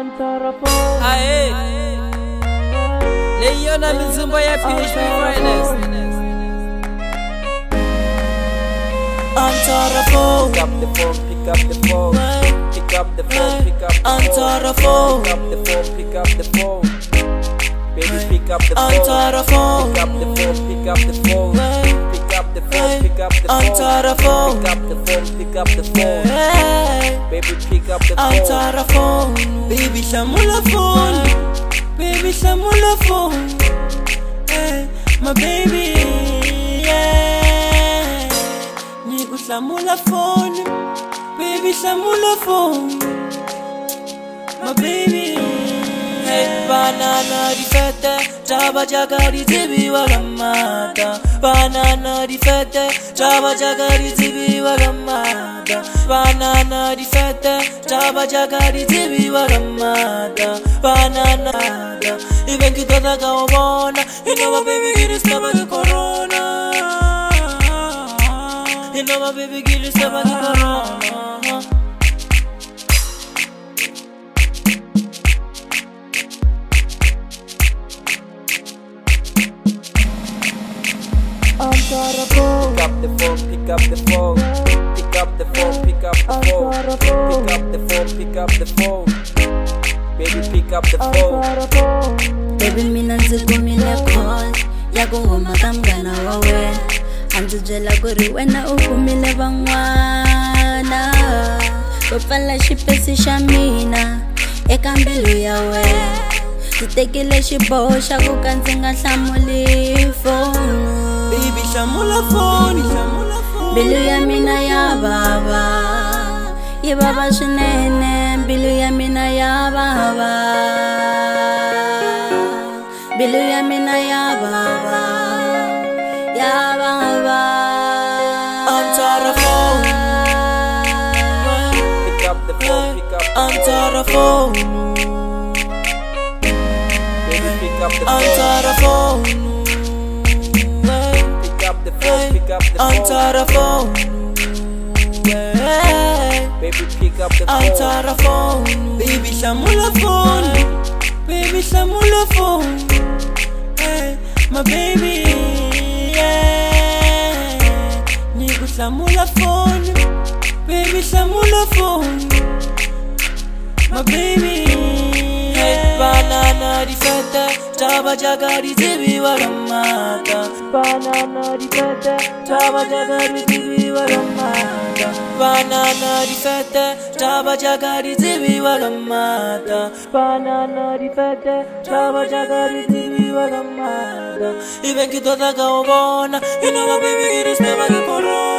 Aye, Leona Mizumba ya PHP Finest. Answer the phone. Pick up the phone, pick up the phone. Pick up the phone, pick up the phone. Answer the phone. Pick up the phone, pick up the phone. Baby, pick up the phone. Answer the phone. Pick up the phone, pick up the phone. Pick up the phone, pick up the phone. Answer the phone. Pick up the phone, pick up the phone. Baby, pick up the phone. Answer the phone. Baby, shamula phone. Baby, shamula phone. Hey, my baby. Yeah. Niku shamula phone. Baby, shamula phone. My baby. Hey, banana di fete, chaba jagari zibi wagamada. Banana di fete, chaba jagari zibi wagamada. Banana di fete, chaba jagari zibi wagamada. Banana, even kita tak kau bona, you know my baby giris sebagai corona. You know my baby giris sebagai corona. Pick up the phone, pick up the phone. Pick up the phone, pick up the phone. Pick up the phone, pick up the phone. Baby, pick up the phone. Baby, mina nzikumile call yako homa kamngana wa wena. Andzijela kuri wena ukumile van'wana. Ko pfala xipesi xa mina eka mbilu ya wena. Ndzi tekile xiboho xa ku ka ndzi nga hlamuli foni. Baby, shamula phone. Mbilu ya mina ya baba, yi baba swinene. Mbilu ya mina ya baba, mbilu ya mina ya baba, ya baba. Answer the phone. Pick up the phone, pick up the phone. Answer the phone. Baby, pick up the phone. Answer the phone. Pick up the phone, pick up the phone. Answer the phone. Baby, pick up the phone. Answer the phone. Baby, shamula phone. Baby, shamula phone. Hey, my baby. Yeah. Niku shamula phone. Baby, shamula phone. My baby. Hey, banana di fete, chaba jagari zibi wagamada. Banana di fete, chaba jagari zibi wagamada. Banana di fete, chaba jagari zibi wagamada. Banana di fete, chaba jagari zibi wagamada. Even kita tak kau bona, you know my baby giris sebagai corona.